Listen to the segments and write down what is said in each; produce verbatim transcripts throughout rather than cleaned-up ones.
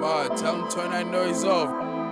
Bah, tell him turn that noise off.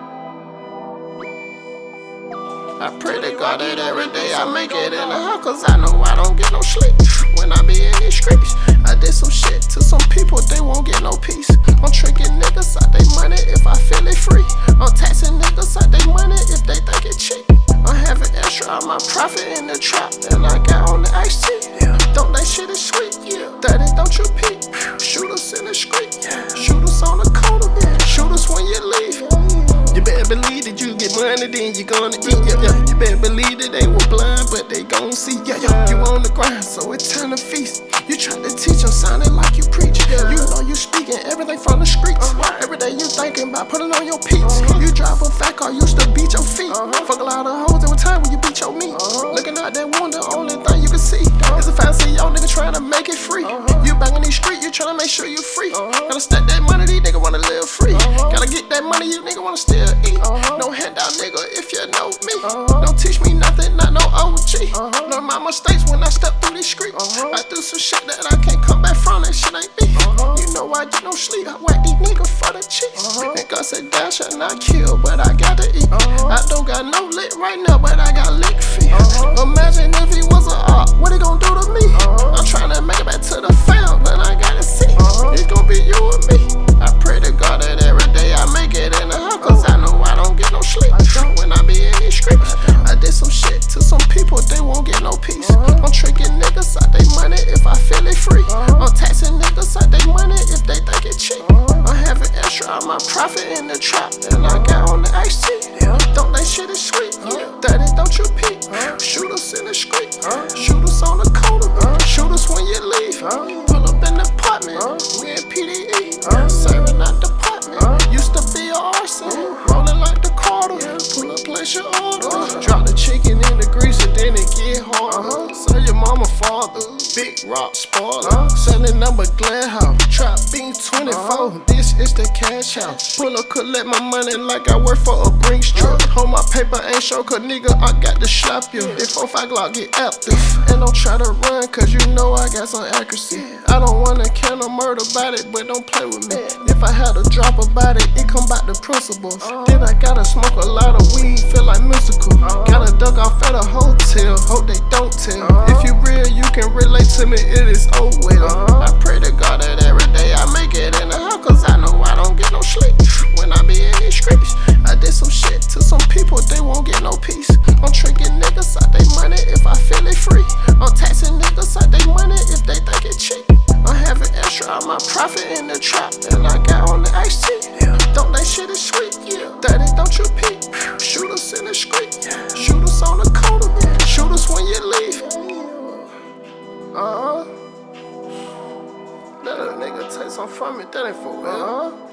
I pray to God that every day I make it in the house, cause I know I don't get no sleep when I be in these streets. I did some shit to some people, they won't get no peace. I'm tricking niggas out they money if I feel it free. I'm taxing niggas out they money if they think it cheap. I'm having extra on my profit in the trap, and I got on the ice tea. Don't that shit is sweet, yeah. Daddy, don't you peep? Shoot us in the street, shoot us on the corner, shoot us when you leave. You better believe that you get money, then you gonna eat, yeah, yeah. You better believe that they were blind, but they gon' see, yeah, yeah. You on the grind, so it's time to feast. You try to teach them, sounding like you preach. You know you speaking everything from the streets. Every day you thinking about putting on your peaks. You drive a fat car, used to beat your feet. Fuck a lot of hoes every time when you beat your meat. Looking out that window, only thing you can see is a fancy young nigga trying to make it free. You banging these streets, you trying to make sure you free. Gotta stack that money, these niggas wanna live free. Gotta get that money, you nigga wanna still eat. No handout nigga if you know me. Don't teach me nothing, not no O G. Learn my mistakes when I step through these streets. I do some shit that I can't come back from, that shit ain't me. You know I get no sleep, I whack these niggas for the cheeks. And God said thou shalt not kill, but I gotta eat. I don't got no lick right now, but I got lick feet. Imagine if he was a op, what he gon' do to me? I'm tryna make it back to the fam, but I gotta see. It's gon' be you and me. I pray to God that every day I make it in the house, cause I know I don't get no sleep when I be in these streets. I did some shit to some people, they won't get no peace. I'm tricking niggas out they money if I feel it free. I'm taxing niggas out they money if they think it cheap. I'm having extra on my profit in the trap, and I got on the ice tea. Don't that shit is sweet, Daddy, don't you peep? Shoot us in the street, shoot us on the corner, shoot us when you leave. Pull up in the apartment, we in P D E, serving out the apartment. Used to be a arson, rolling like the Carter. Pull up, place your order, drop the chicken in the grease and then it get harder. Sell your mama father, big rock spoiler. Selling number glad house, trap bean twenty-four. This is the cash house. Pull up, collect my money like I work for a Brinks truck. Hold my paper ain't show, cause nigga I got to slap you. If four five Glock get active, and don't try to run, cause you know I got some accuracy. I don't wanna kill no murder about it, but don't play with me. If I had to drop about it, it come back to principles. Then I gotta smoke a lot of weed, feel like musical. Gotta duck off at a hotel, hope they don't tell. If you real, you can relate to me, it is oh well. I pray to God that every day I make it in the house, cause I know I don't get no sleep when I be in these streets. I did some shit to some people, they won't get no peace. I'm tricking niggas out they money if I feel it free. I'm taxing niggas out they money if they think it cheap. I'm having extra on my profit in the trap, and I got on the ice tea. Don't that shit is sweet, Daddy, don't you peep? Shoot us in the street, shoot us on the corner, shoot us when you leave. Uh-huh. Let a nigga take some from me, that ain't for real. Uh-huh.